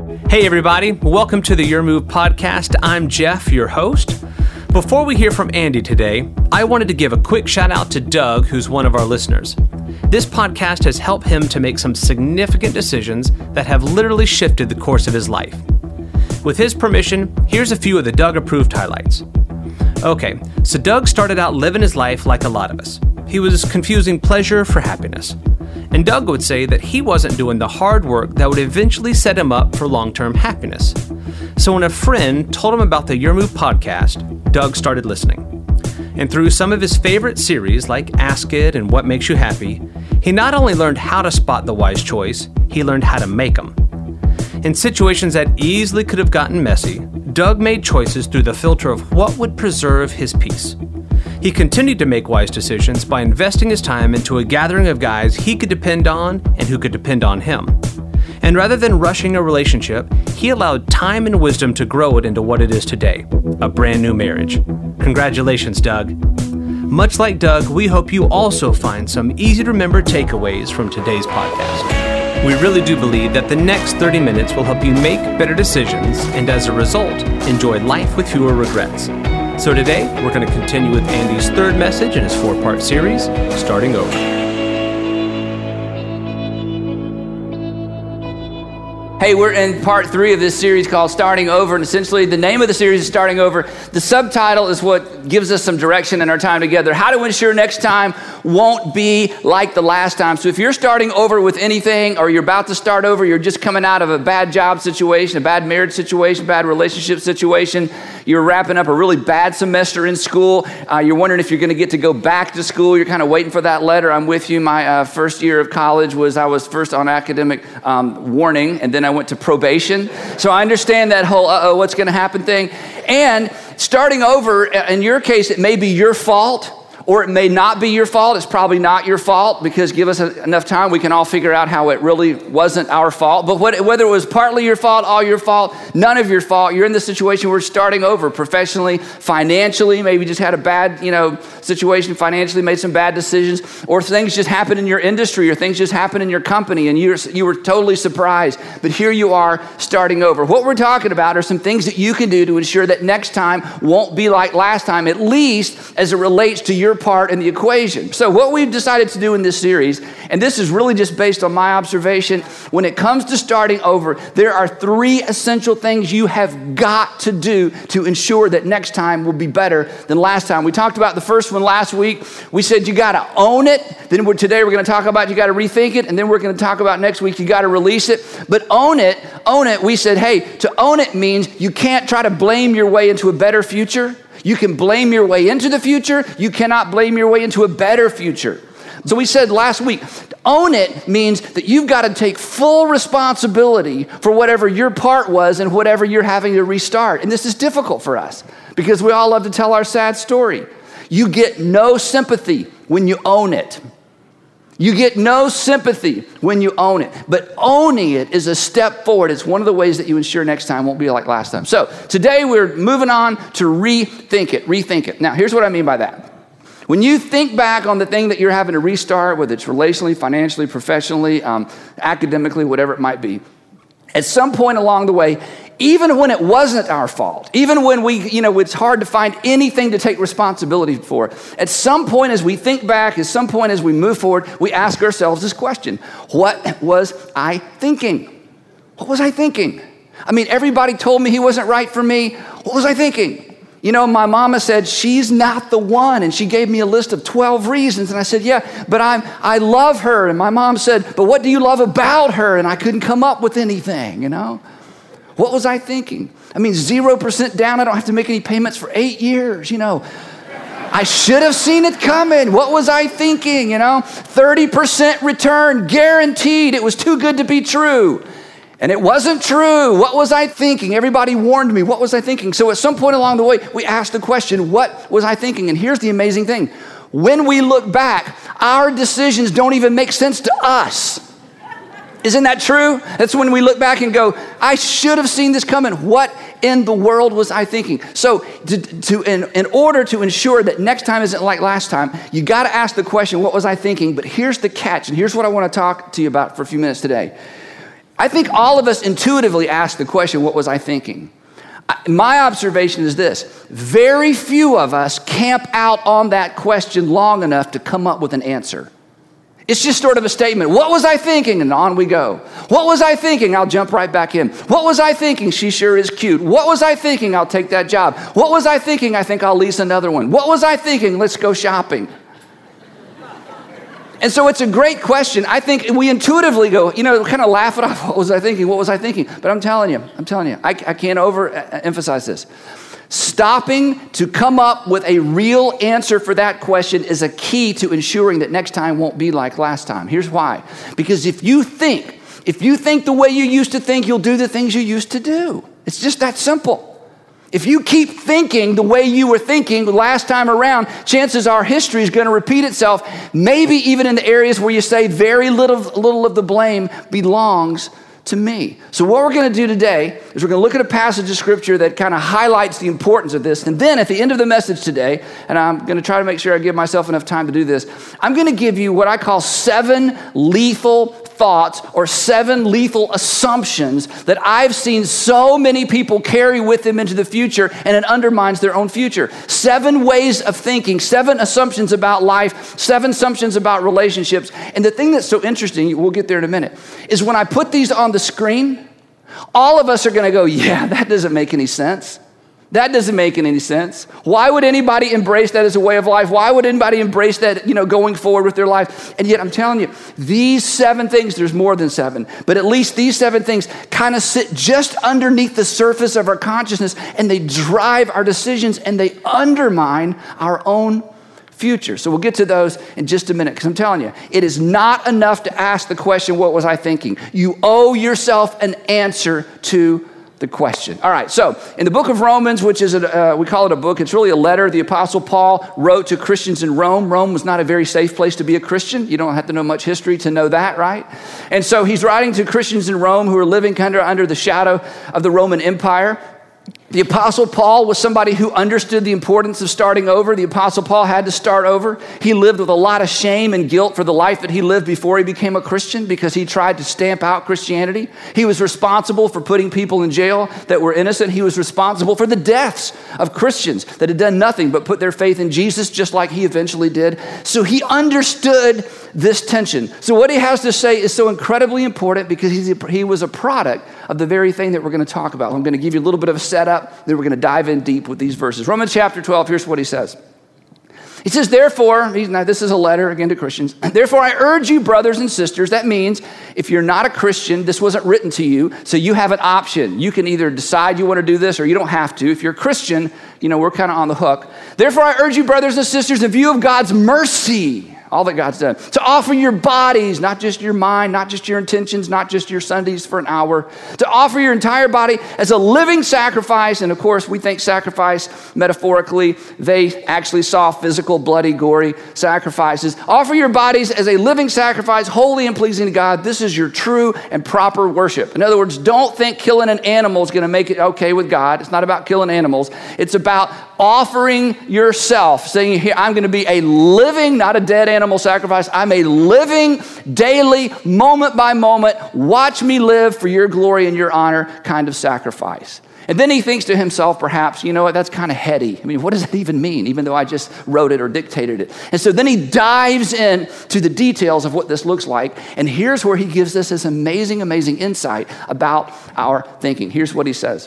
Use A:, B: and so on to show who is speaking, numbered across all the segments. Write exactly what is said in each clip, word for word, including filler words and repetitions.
A: Hey everybody, welcome to the Your Move podcast. I'm Jeff, your host. Before we hear from Andy today, I wanted to give a quick shout out to Doug, who's one of our listeners. This podcast has helped him to make some significant decisions that have literally shifted the course of his life. With his permission, here's a few of the Doug-approved highlights. Okay, so Doug started out living his life like a lot of us. He was confusing pleasure for happiness. And Doug would say that he wasn't doing the hard work that would eventually set him up for long-term happiness. So when a friend told him about the Your Move podcast, Doug started listening. And through some of his favorite series like Ask It and What Makes You Happy, he not only learned how to spot the wise choice, he learned how to make them. In situations that easily could have gotten messy, Doug made choices through the filter of what would preserve his peace. He continued to make wise decisions by investing his time into a gathering of guys he could depend on and who could depend on him. And rather than rushing a relationship, he allowed time and wisdom to grow it into what it is today, a brand new marriage. Congratulations, Doug. Much like Doug, we hope you also find some easy-to-remember takeaways from today's podcast. We really do believe that the next thirty minutes will help you make better decisions and, as a result, enjoy life with fewer regrets. So today, we're going to continue with Andy's third message in his four-part series, Starting Over.
B: Hey, we're in part three of this series called Starting Over, and essentially the name of the series is Starting Over. The subtitle is what gives us some direction in our time together. How to ensure next time won't be like the last time. So if you're starting over with anything, or you're about to start over, you're just coming out of a bad job situation, a bad marriage situation, bad relationship situation, you're wrapping up a really bad semester in school, uh, you're wondering if you're going to get to go back to school, you're kind of waiting for that letter. I'm with you. My uh, first year of college was, I was first on academic um, warning, and then I went to probation. So I understand that whole, uh-oh, what's going to happen thing. And starting over, in your case, it may be your fault, or it may not be your fault. It's probably not your fault, because give us enough time, we can all figure out how it really wasn't our fault. But what, whether it was partly your fault, all your fault, none of your fault, you're in the situation where we're starting over professionally, financially, maybe just had a bad, you know, situation financially, made some bad decisions, or things just happened in your industry, or things just happened in your company, and you you were totally surprised. But here you are starting over. What we're talking about are some things that you can do to ensure that next time won't be like last time, at least as it relates to your part in the equation. So what we've decided to do in this series, and this is really just based on my observation, when it comes to starting over, there are three essential things you have got to do to ensure that next time will be better than last time. We talked about the first one last week. We said you got to own it. Then we're, today we're going to talk about you got to rethink it, and then we're going to talk about next week you got to release it. But own it, own it, we said, hey, to own it means you can't try to blame your way into a better future. You can blame your way into the future. You cannot blame your way into a better future. So we said last week, own it means that you've got to take full responsibility for whatever your part was and whatever you're having to restart. And this is difficult for us because we all love to tell our sad story. You get no sympathy when you own it. You get no sympathy when you own it, but owning it is a step forward. It's one of the ways that you ensure next time won't be like last time. So today we're moving on to rethink it, rethink it. Now, here's what I mean by that. When you think back on the thing that you're having to restart, whether it's relationally, financially, professionally, um, academically, whatever it might be, at some point along the way, even when it wasn't our fault, even when we, you know, it's hard to find anything to take responsibility for, at some point as we think back, at some point as we move forward, we ask ourselves this question: what was I thinking? What was I thinking? I mean, everybody told me he wasn't right for me. What was I thinking? You know, my mama said, she's not the one, and she gave me a list of twelve reasons, and I said, yeah, but I'm, I love her, and my mom said, but what do you love about her? And I couldn't come up with anything, you know? What was I thinking? I mean, zero percent down, I don't have to make any payments for eight years, you know. I should have seen it coming. What was I thinking, you know? thirty percent return, guaranteed. It was too good to be true. And it wasn't true. What was I thinking? Everybody warned me. What was I thinking? So at some point along the way, we asked the question, what was I thinking? And here's the amazing thing. When we look back, our decisions don't even make sense to us. Isn't that true? That's when we look back and go, I should have seen this coming. What in the world was I thinking? So to, to in, in order to ensure that next time isn't like last time, you got to ask the question, what was I thinking? But here's the catch, and here's what I want to talk to you about for a few minutes today. I think all of us intuitively ask the question, what was I thinking? My observation is this: very few of us camp out on that question long enough to come up with an answer. It's just sort of a statement. What was I thinking? And on we go. What was I thinking? I'll jump right back in. What was I thinking? She sure is cute. What was I thinking? I'll take that job. What was I thinking? I think I'll lease another one. What was I thinking? Let's go shopping. And so it's a great question. I think we intuitively go, you know, kind of laugh it off. What was I thinking? What was I thinking? But I'm telling you, I'm telling you, I, I can't overemphasize this. Stopping to come up with a real answer for that question is a key to ensuring that next time won't be like last time. Here's why. Because if you think, if you think the way you used to think, you'll do the things you used to do. It's just that simple. If you keep thinking the way you were thinking last time around, chances are history is going to repeat itself, maybe even in the areas where you say very little, little of the blame belongs to me. So what we're going to do today is we're going to look at a passage of scripture that kind of highlights the importance of this. And then at the end of the message today, and I'm going to try to make sure I give myself enough time to do this, I'm going to give you what I call seven lethal thoughts or seven lethal assumptions that I've seen so many people carry with them into the future, and it undermines their own future. Seven ways of thinking, seven assumptions about life, seven assumptions about relationships. And the thing that's so interesting, we'll get there in a minute, is when I put these on the screen, all of us are going to go, yeah, that doesn't make any sense. That doesn't make any sense. Why would anybody embrace that as a way of life? Why would anybody embrace that, you know, going forward with their life? And yet I'm telling you, these seven things, there's more than seven, but at least these seven things kind of sit just underneath the surface of our consciousness, and they drive our decisions and they undermine our own future. So we'll get to those in just a minute, because I'm telling you, it is not enough to ask the question, what was I thinking? You owe yourself an answer to the question. All right, so in the book of Romans, which is, a, uh, we call it a book, it's really a letter the Apostle Paul wrote to Christians in Rome. Rome was not a very safe place to be a Christian. You don't have to know much history to know that, right? And so he's writing to Christians in Rome who are living kind of under the shadow of the Roman Empire. The Apostle Paul was somebody who understood the importance of starting over. The Apostle Paul had to start over. He lived with a lot of shame and guilt for the life that he lived before he became a Christian, because he tried to stamp out Christianity. He was responsible for putting people in jail that were innocent. He was responsible for the deaths of Christians that had done nothing but put their faith in Jesus, just like he eventually did. So he understood this tension. So what he has to say is so incredibly important, because he's a, he was a product of the very thing that we're going to talk about. I'm going to give you a little bit of a setup, then we're going to dive in deep with these verses. Romans chapter twelve, here's what he says. He says, therefore, now this is a letter again to Christians, therefore I urge you, brothers and sisters. That means if you're not a Christian, this wasn't written to you, so you have an option. You can either decide you want to do this or you don't have to. If you're a Christian, you know, we're kind of on the hook. Therefore I urge you, brothers and sisters, in view of God's mercy, all that God's done, to offer your bodies, not just your mind, not just your intentions, not just your Sundays for an hour, to offer your entire body as a living sacrifice. And of course, we think sacrifice metaphorically. They actually saw physical, bloody, gory sacrifices. Offer your bodies as a living sacrifice, holy and pleasing to God. This is your true and proper worship. In other words, don't think killing an animal is going to make it okay with God. It's not about killing animals. It's about offering yourself, saying, here, I'm going to be a living, not a dead animal sacrifice. I'm a living, daily, moment by moment, watch me live for your glory and your honor kind of sacrifice. And then he thinks to himself, perhaps, you know what, that's kind of heady. I mean, what does that even mean, even though I just wrote it or dictated it? And so then he dives in to the details of what this looks like. And here's where he gives us this amazing, amazing insight about our thinking. Here's what he says.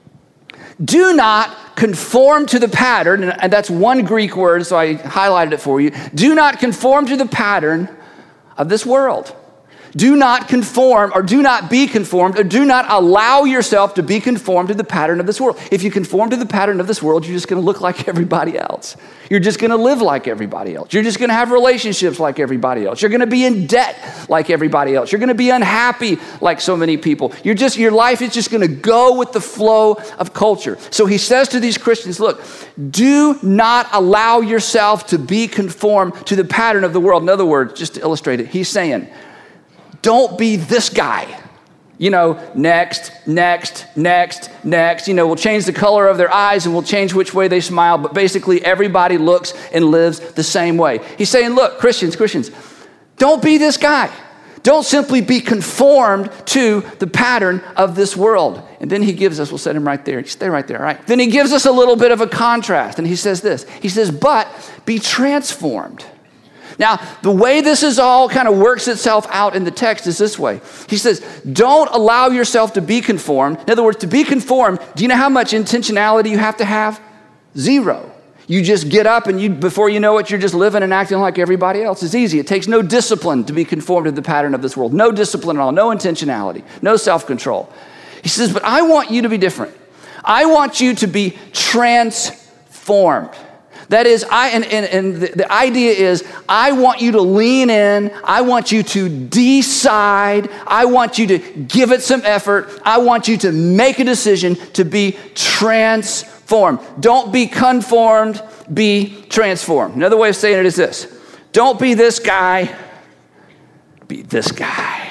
B: Do not conform to the pattern, and that's one Greek word, so I highlighted it for you. Do not conform to the pattern of this world. Do not conform, or do not be conformed, or do not allow yourself to be conformed to the pattern of this world. If you conform to the pattern of this world, you're just going to look like everybody else. You're just going to live like everybody else. You're just going to have relationships like everybody else. You're going to be in debt like everybody else. You're going to be unhappy like so many people. You're just, your life is just going to go with the flow of culture. So he says to these Christians, look, do not allow yourself to be conformed to the pattern of the world. In other words, just to illustrate it, he's saying, don't be this guy. You know, next, next, next, next. You know, we'll change the color of their eyes and we'll change which way they smile, but basically everybody looks and lives the same way. He's saying, look, Christians, Christians, don't be this guy. Don't simply be conformed to the pattern of this world. And then he gives us, we'll set him right there. Stay right there, all right? Then he gives us a little bit of a contrast. And he says this. He says, but be transformed. Now, the way this is all kind of works itself out in the text is this way. He says, don't allow yourself to be conformed. In other words, to be conformed, do you know how much intentionality you have to have? Zero. You just get up and you, before you know it, you're just living and acting like everybody else. It's easy. It takes no discipline to be conformed to the pattern of this world. No discipline at all. No intentionality. No self-control. He says, but I want you to be different. I want you to be transformed. That is, I and, and, and the, the idea is, I want you to lean in. I want you to decide. I want you to give it some effort. I want you to make a decision to be transformed. Form. Don't be conformed, be transformed. Another way of saying it is this. Don't be this guy, be this guy.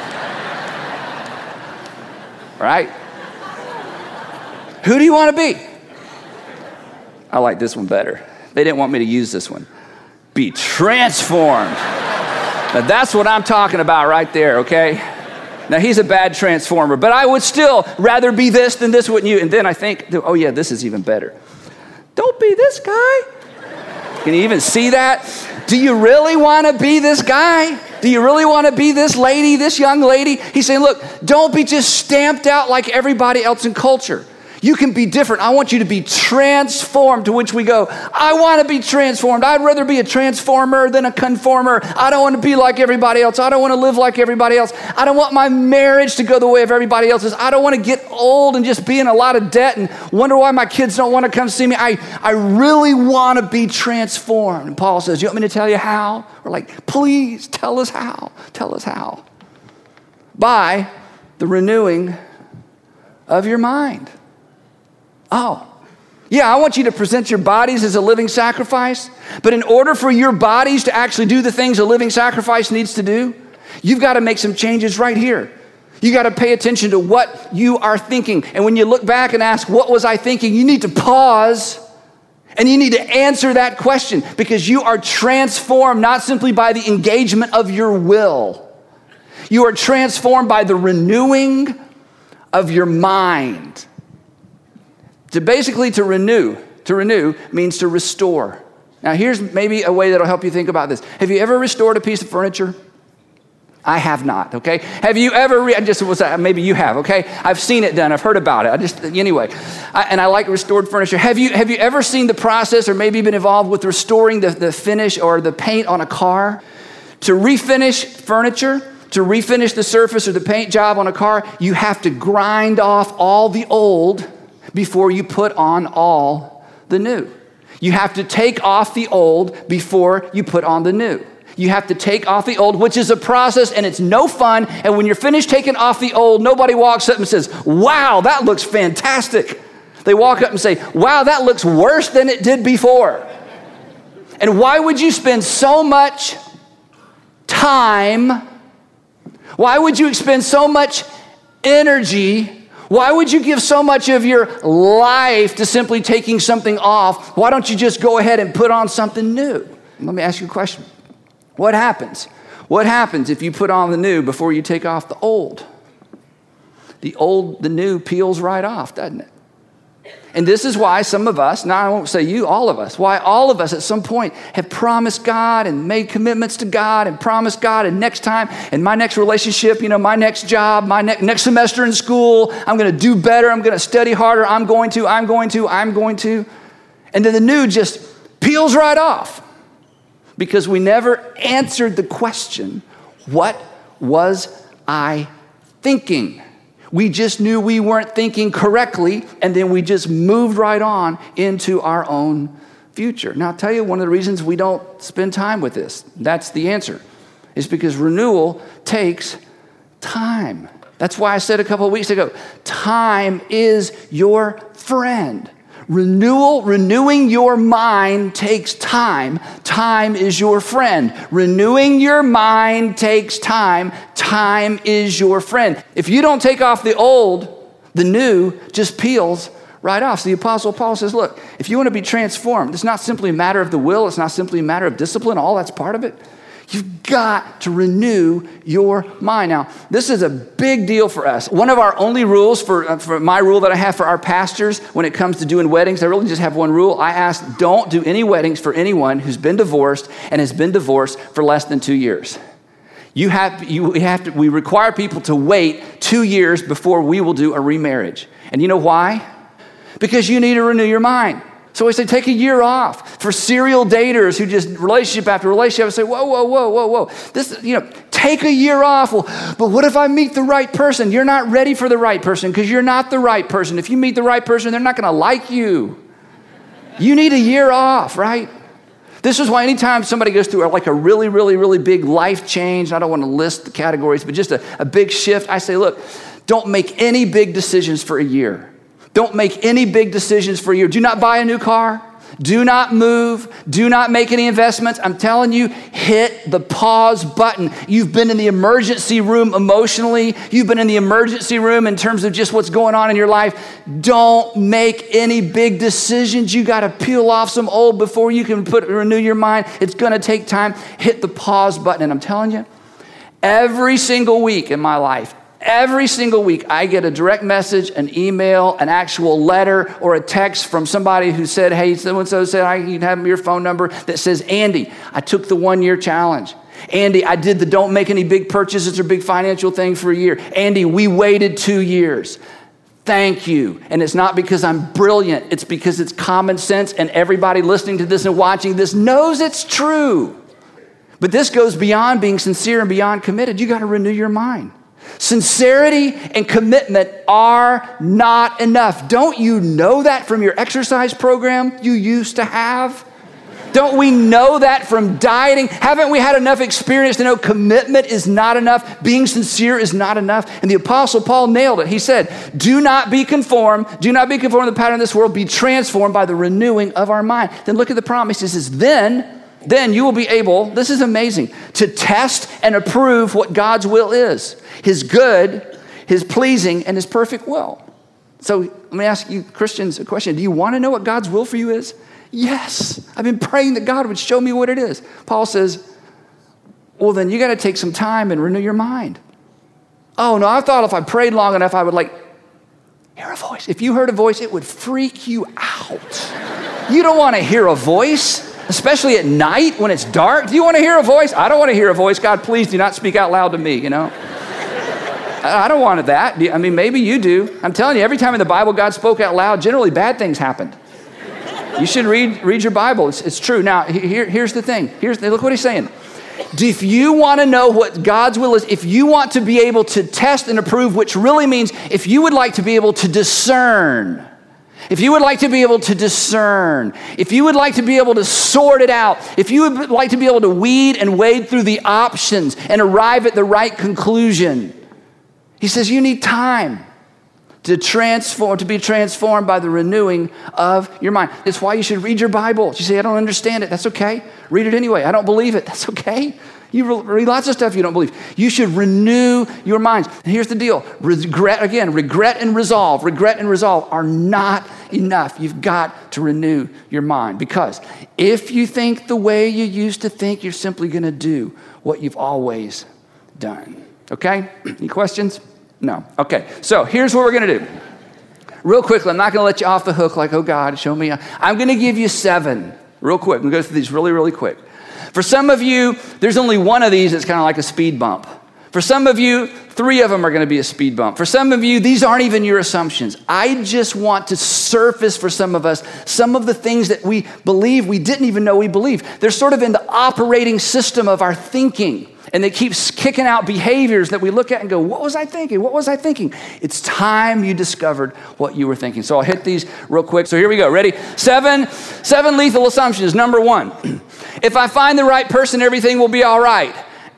B: Right? Who do you want to be? I like this one better. They didn't want me to use this one. Be transformed. Now that's what I'm talking about right there, okay? Now, he's a bad transformer, but I would still rather be this than this, wouldn't you? And then I think, oh, yeah, this is even better. Don't be this guy. Can you even see that? Do you really want to be this guy? Do you really want to be this lady, this young lady? He's saying, look, don't be just stamped out like everybody else in culture. You can be different. I want you to be transformed, to which we go, I want to be transformed. I'd rather be a transformer than a conformer. I don't want to be like everybody else. I don't want to live like everybody else. I don't want my marriage to go the way of everybody else's. I don't want to get old and just be in a lot of debt and wonder why my kids don't want to come see me. I, I really want to be transformed. And Paul says, you want me to tell you how? We're like, please tell us how. Tell us how. By the renewing of your mind. Oh, yeah, I want you to present your bodies as a living sacrifice. But in order for your bodies to actually do the things a living sacrifice needs to do, you've got to make some changes right here. You got to pay attention to what you are thinking. And when you look back and ask, what was I thinking? You need to pause and you need to answer that question, because you are transformed not simply by the engagement of your will. You are transformed by the renewing of your mind. To basically to renew, to renew means to restore. Now here's maybe a way that'll help you think about this. Have you ever restored a piece of furniture? I have not, okay? Have you ever, re- I just was maybe you have, okay? I've seen it done, I've heard about it. I just, anyway, I, and I like restored furniture. Have you have you ever seen the process or maybe been involved with restoring the, the finish or the paint on a car? To refinish furniture, to refinish the surface or the paint job on a car, you have to grind off all the old before you put on all the new. You have to take off the old before you put on the new. You have to take off the old, which is a process, and it's no fun. And when you're finished taking off the old, nobody walks up and says, wow, that looks fantastic. They walk up and say, wow, that looks worse than it did before. And why would you spend so much time? Why would you expend so much energy? Why would you give so much of your life to simply taking something off? Why don't you just go ahead and put on something new? Let me ask you a question. What happens? What happens if you put on the new before you take off the old? The old, the new peels right off, doesn't it? And this is why some of us, now I won't say you, all of us, why all of us at some point have promised God and made commitments to God and promised God, and next time, and my next relationship, you know, my next job, my ne- next semester in school, I'm going to do better, I'm going to study harder, I'm going to, I'm going to, I'm going to. And then the new just peels right off because we never answered the question, what was I thinking? We just knew we weren't thinking correctly, and then we just moved right on into our own future. Now, I'll tell you one of the reasons we don't spend time with this. That's the answer. Is because renewal takes time. That's why I said a couple of weeks ago, time is your friend. Renewal, renewing your mind takes time. Time is your friend. Renewing your mind takes time. Time is your friend. If you don't take off the old, the new just peels right off. So the Apostle Paul says, look, if you want to be transformed, it's not simply a matter of the will. It's not simply a matter of discipline. All that's part of it. You've got to renew your mind. Now, this is a big deal for us. One of our only rules for, uh, for my rule that I have for our pastors when it comes to doing weddings, I really just have one rule. I ask, don't do any weddings for anyone who's been divorced and has been divorced for less than two years. You have, you we have to, we require people to wait two years before we will do a remarriage. And you know why? Because you need to renew your mind. So we say, take a year off. For serial daters who just relationship after relationship, I say, whoa, whoa, whoa, whoa, whoa. This, you know, take a year off. Well, but what if I meet the right person? You're not ready for the right person because you're not the right person. If you meet the right person, they're not going to like you. You need a year off, right? This is why anytime somebody goes through like a really, really, really big life change, I don't want to list the categories, but just a, a big shift, I say, look, don't make any big decisions for a year. Don't make any big decisions for a year. Do not buy a new car. Do not move. Do not make any investments. I'm telling you, hit the pause button. You've been in the emergency room emotionally. You've been in the emergency room in terms of just what's going on in your life. Don't make any big decisions. You got to peel off some old before you can put renew your mind. It's going to take time. Hit the pause button. And I'm telling you, every single week in my life, Every single week, I get a direct message, an email, an actual letter, or a text from somebody who said, hey, so-and-so said, I can have your phone number, that says, Andy, I took the one-year challenge. Andy, I did the don't make any big purchases or big financial thing for a year. Andy, we waited two years. Thank you. And it's not because I'm brilliant. It's because it's common sense, and everybody listening to this and watching this knows it's true. But this goes beyond being sincere and beyond committed. You got to renew your mind. Sincerity and commitment are not enough. Don't you know that from your exercise program you used to have? Don't we know that from dieting? Haven't we had enough experience to know commitment is not enough? Being sincere is not enough? And the Apostle Paul nailed it. He said, do not be conformed. Do not be conformed to the pattern of this world. Be transformed by the renewing of our mind. Then look at the promise. It says, then, then you will be able, this is amazing, to test and approve what God's will is. His good, his pleasing, and his perfect will. So let me ask you Christians a question. Do you want to know what God's will for you is? Yes. I've been praying that God would show me what it is. Paul says, well, then you got to take some time and renew your mind. Oh, no, I thought if I prayed long enough, I would like hear a voice. If you heard a voice, it would freak you out. You don't want to hear a voice, especially at night when it's dark. Do you want to hear a voice? I don't want to hear a voice. God, please do not speak out loud to me, you know. I don't want that. I mean, maybe you do. I'm telling you, every time in the Bible God spoke out loud, generally bad things happened. You should read, read your Bible. It's, it's true. Now, here, here's the thing. Here's, look what he's saying. If you want to know what God's will is, if you want to be able to test and approve, which really means if you would like to be able to discern, if you would like to be able to discern, if you would like to be able to sort it out, if you would like to be able to weed and wade through the options and arrive at the right conclusion, he says you need time to transform, to be transformed by the renewing of your mind. It's why you should read your Bible. You say, I don't understand it. That's okay. Read it anyway. I don't believe it. That's okay. You read lots of stuff you don't believe. You should renew your minds. And here's the deal. Regret, again, regret and resolve, regret and resolve are not enough. You've got to renew your mind, because if you think the way you used to think, you're simply going to do what you've always done. Okay? Any questions? No. Okay. So here's what we're going to do. Real quickly, I'm not going to let you off the hook like, oh God, show me. I'm going to give you seven real quick. I'm going to go through these really, really quick. For some of you, there's only one of these that's kind of like a speed bump. For some of you, three of them are going to be a speed bump. For some of you, these aren't even your assumptions. I just want to surface for some of us some of the things that we believe we didn't even know we believe. They're sort of in the operating system of our thinking. And it keeps kicking out behaviors that we look at and go, what was I thinking? What was I thinking? It's time you discovered what you were thinking. So I'll hit these real quick. So here we go. Ready? Seven, seven lethal assumptions. Number one, if I find the right person, everything will be all right.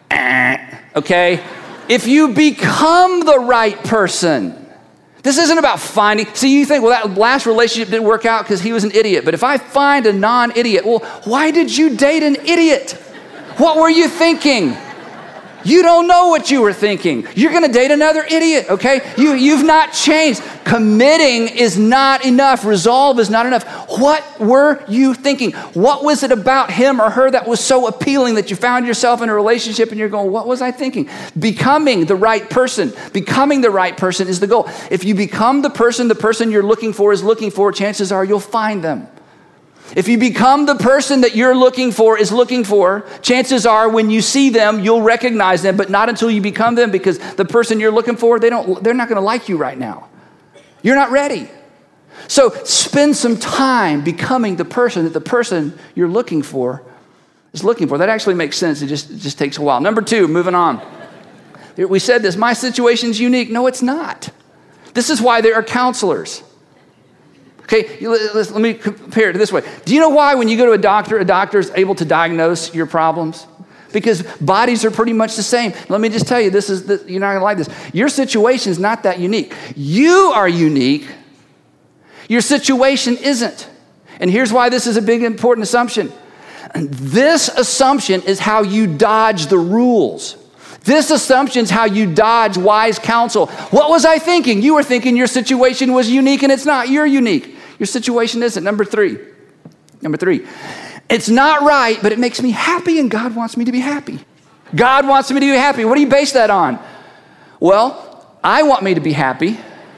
B: Okay? If you become the right person, this isn't about finding. See, you think, well, that last relationship didn't work out because he was an idiot. But if I find a non-idiot, well, why did you date an idiot? What were you thinking? You don't know what you were thinking. You're going to date another idiot, okay? You, you've not changed. Committing is not enough. Resolve is not enough. What were you thinking? What was it about him or her that was so appealing that you found yourself in a relationship and you're going, what was I thinking? Becoming the right person. Becoming the right person is the goal. If you become the person the person you're looking for is looking for, chances are you'll find them. If you become the person that you're looking for is looking for, chances are when you see them, you'll recognize them, but not until you become them, because the person you're looking for, they don't, they're not going to like you right now. You're not ready. So spend some time becoming the person that the person you're looking for is looking for. That actually makes sense. It just, it just takes a while. Number two, moving on. We said this, my situation's unique. No, it's not. This is why there are counselors. Okay, let me compare it this way. Do you know why when you go to a doctor, a doctor is able to diagnose your problems? Because bodies are pretty much the same. Let me just tell you, this is the, you're not gonna like this. Your situation is not that unique. You are unique. Your situation isn't. And here's why this is a big important assumption. This assumption is how you dodge the rules. This assumption is how you dodge wise counsel. What was I thinking? You were thinking your situation was unique, and it's not. You're unique. Your situation isn't. Number three. Number three. It's not right, but it makes me happy, and God wants me to be happy. God wants me to be happy. What do you base that on? Well, I want me to be happy.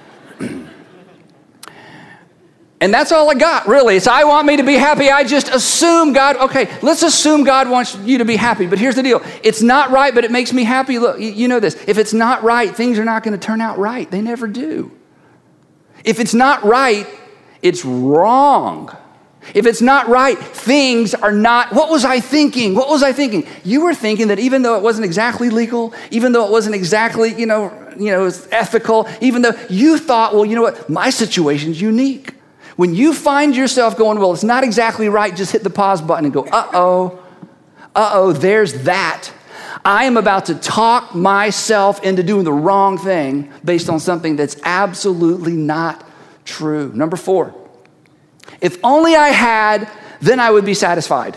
B: And that's all I got, really. It's I want me to be happy. I just assume God, okay, let's assume God wants you to be happy. But here's the deal. It's not right, but it makes me happy. Look, you know this. If it's not right, things are not going to turn out right. They never do. If it's not right, it's wrong. If it's not right, things are not, what was I thinking? What was I thinking? You were thinking that even though it wasn't exactly legal, even though it wasn't exactly, you know, you know, it was ethical, even though you thought, well, you know what, my situation's unique. When you find yourself going, well, it's not exactly right, just hit the pause button and go, uh-oh, uh-oh, there's that. I am about to talk myself into doing the wrong thing based on something that's absolutely not true. Number four, if only I had, then I would be satisfied.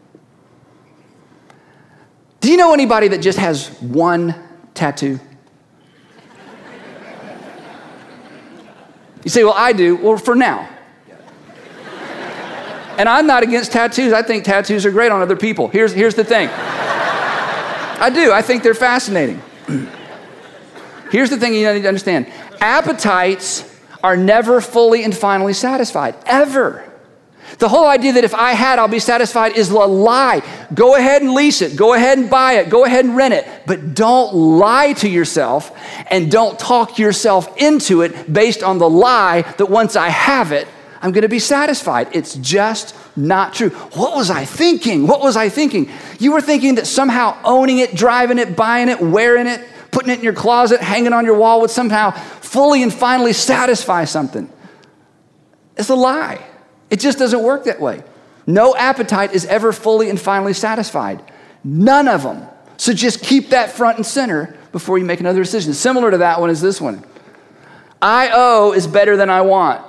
B: Do you know anybody that just has one tattoo? You say, well, I do. Well, for now. And I'm not against tattoos. I think tattoos are great on other people. Here's, here's the thing. I do. I think they're fascinating. Here's the thing you need to understand. Appetites are never fully and finally satisfied, ever. The whole idea that if I had, I'll be satisfied is a lie. Go ahead and lease it. Go ahead and buy it. Go ahead and rent it. But don't lie to yourself, and don't talk yourself into it based on the lie that once I have it, I'm going to be satisfied. It's just not true. What was I thinking? What was I thinking? You were thinking that somehow owning it, driving it, buying it, wearing it, putting it in your closet, hanging on your wall would somehow fully and finally satisfy something. It's a lie. It just doesn't work that way. No appetite is ever fully and finally satisfied. None of them. So just keep that front and center before you make another decision. Similar to that one is this one. I owe is better than I want.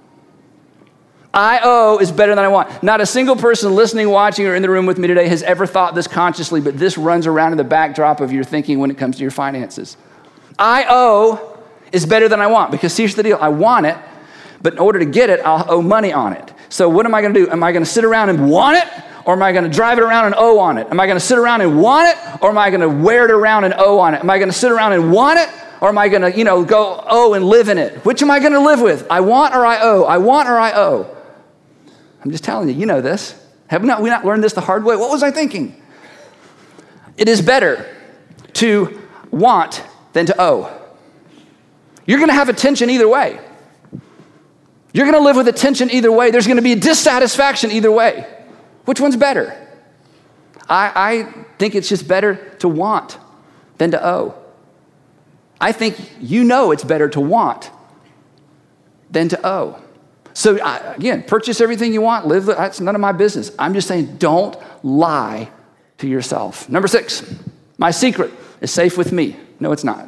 B: I owe is better than I want. Not a single person listening, watching, or in the room with me today has ever thought this consciously, but this runs around in the backdrop of your thinking when it comes to your finances. I owe is better than I want, because here's the deal. I want it, but in order to get it, I'll owe money on it. So what am I going to do? Am I going to sit around and want it, or am I going to drive it around and owe on it? Am I going to sit around and want it, or am I going to wear it around and owe on it? Am I going to sit around and want it, or am I going to, you know, go owe and live in it? Which am I going to live with? I want or I owe? I want or I owe? I'm just telling you, you know this. Have we not, we not learned this the hard way? What was I thinking? It is better to want than to owe. You're going to have a tension either way. You're going to live with a tension either way. There's going to be a dissatisfaction either way. Which one's better? I, I think it's just better to want than to owe. I think you know it's better to want than to owe. So again, purchase everything you want, live, that's none of my business. I'm just saying, don't lie to yourself. Number six, my secret is safe with me. No, it's not.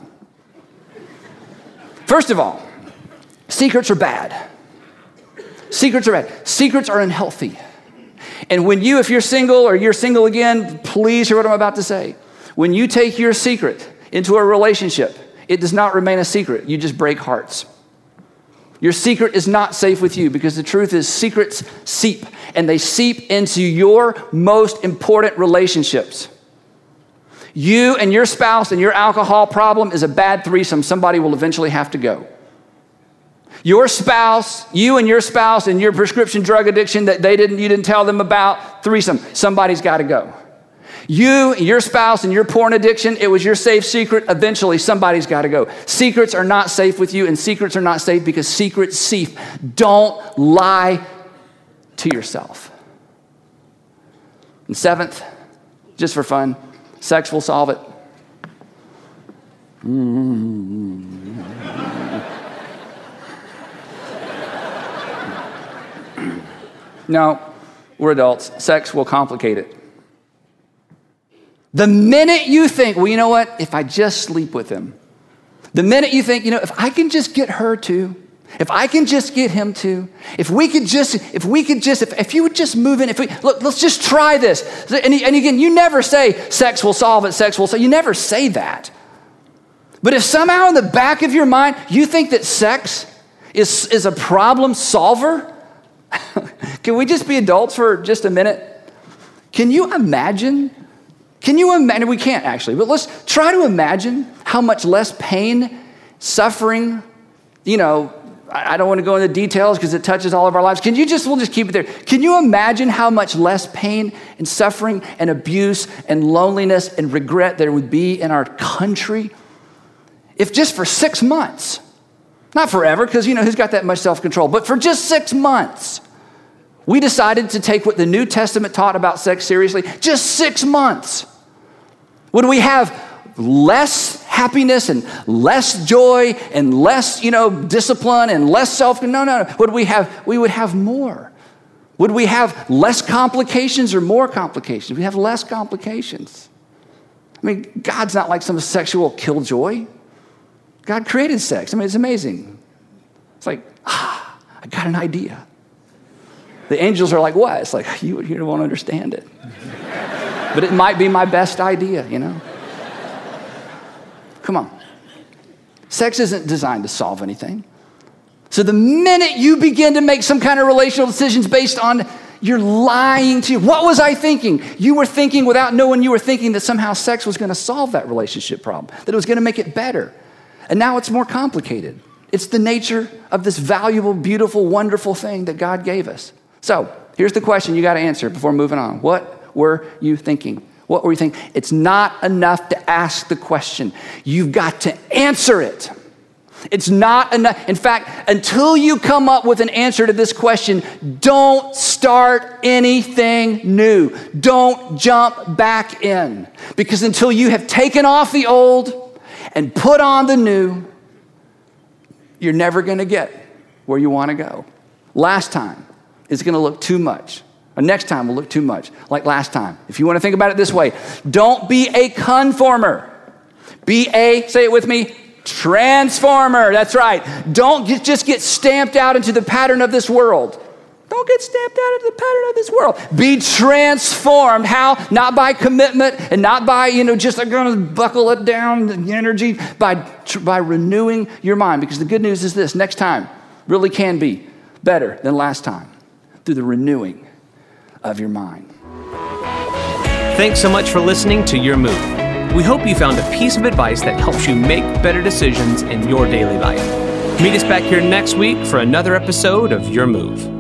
B: First of all, secrets are bad. Secrets are bad. Secrets are unhealthy. And when you, if you're single or you're single again, please hear what I'm about to say. When you take your secret into a relationship, it does not remain a secret. You just break hearts. Your secret is not safe with you because the truth is secrets seep, and they seep into your most important relationships. You and your spouse and your alcohol problem is a bad threesome. Somebody will eventually have to go. Your spouse, you and your spouse and your prescription drug addiction that they didn't, you didn't tell them about, threesome. Somebody's got to go. You, your spouse, and your porn addiction, it was your safe secret. Eventually, somebody's got to go. Secrets are not safe with you, and secrets are not safe because secrets seep. Don't lie to yourself. And seventh, just for fun, sex will solve it. No, we're adults. Sex will complicate it. The minute you think, well, you know what? If I just sleep with him. The minute you think, you know, if I can just get her to, if I can just get him to, if we could just, if we could just, if, if you would just move in, if we, look, let's just try this. And, and again, you never say sex will solve it, sex will solve it. You never say that. But if somehow in the back of your mind, you think that sex is, is a problem solver, can we just be adults for just a minute? Can you imagine? Can you imagine? We can't actually, but let's try to imagine how much less pain, suffering, you know, I don't want to go into details because it touches all of our lives. Can you just, we'll just keep it there. Can you imagine how much less pain and suffering and abuse and loneliness and regret there would be in our country if just for six months, not forever, because, you know, who's got that much self-control, but for just six months, we decided to take what the New Testament taught about sex seriously. Just six months. Would we have less happiness and less joy and less, you know, discipline and less self? No, no, no. Would we have, we would have more. Would we have less complications or more complications? We have less complications. I mean, God's not like some sexual killjoy. God created sex. I mean, it's amazing. It's like, ah, I got an idea. The angels are like, what? It's like, you, you won't understand it. But it might be my best idea, you know? Come on. Sex isn't designed to solve anything. So the minute you begin to make some kind of relational decisions based on you're lying to you. What was I thinking? You were thinking without knowing you were thinking that somehow sex was going to solve that relationship problem, that it was going to make it better. And now it's more complicated. It's the nature of this valuable, beautiful, wonderful thing that God gave us. So here's the question you got to answer before moving on. What were you thinking? What were you thinking? It's not enough to ask the question. You've got to answer it. It's not enough. In fact, until you come up with an answer to this question, don't start anything new. Don't jump back in. Because until you have taken off the old and put on the new, you're never going to get where you want to go. Last time is going to look too much. Or next time will look too much, like last time. If you want to think about it this way, don't be a conformer. Be a, say it with me, transformer. That's right. Don't get, just get stamped out into the pattern of this world. Don't get stamped out into the pattern of this world. Be transformed. How? Not by commitment and not by, you know, just I'm going to buckle it down, the energy, by, by renewing your mind. Because the good news is this, next time really can be better than last time through the renewing of your mind.
A: Thanks so much for listening to Your Move. We hope you found a piece of advice that helps you make better decisions in your daily life. Meet us back here next week for another episode of Your Move.